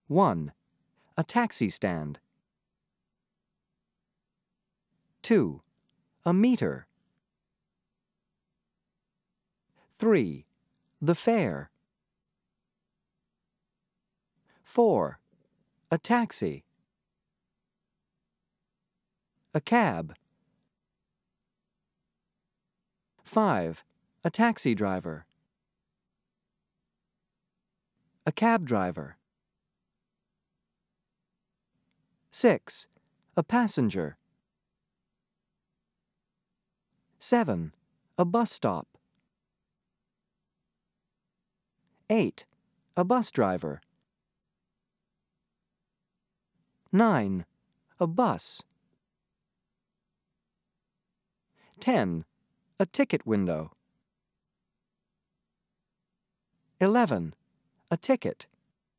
1. A taxi stand. 2. A meter. 3. The fare. 4. A taxi. A cab. 5. A taxi driver. A cab driver. 6. A passenger. 7. A bus stop. 8. A bus driver. 9. A bus. 10. A ticket window. 11. A ticket.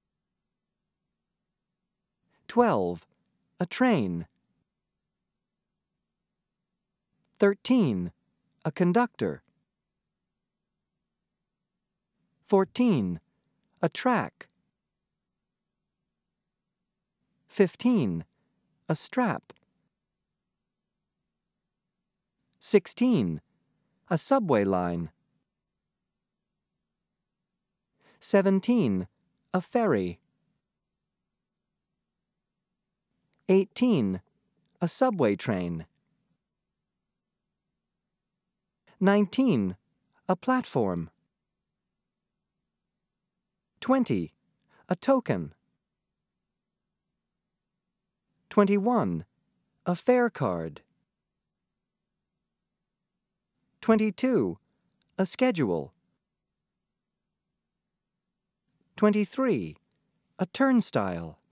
12. A train. 13. A conductor. 14. A track. 15. A strap. 16. A subway line. 17. A ferry. 18. A subway train. 19. A platform. 20. A token. 21. A fare card. 22. A schedule. 23. A turnstile.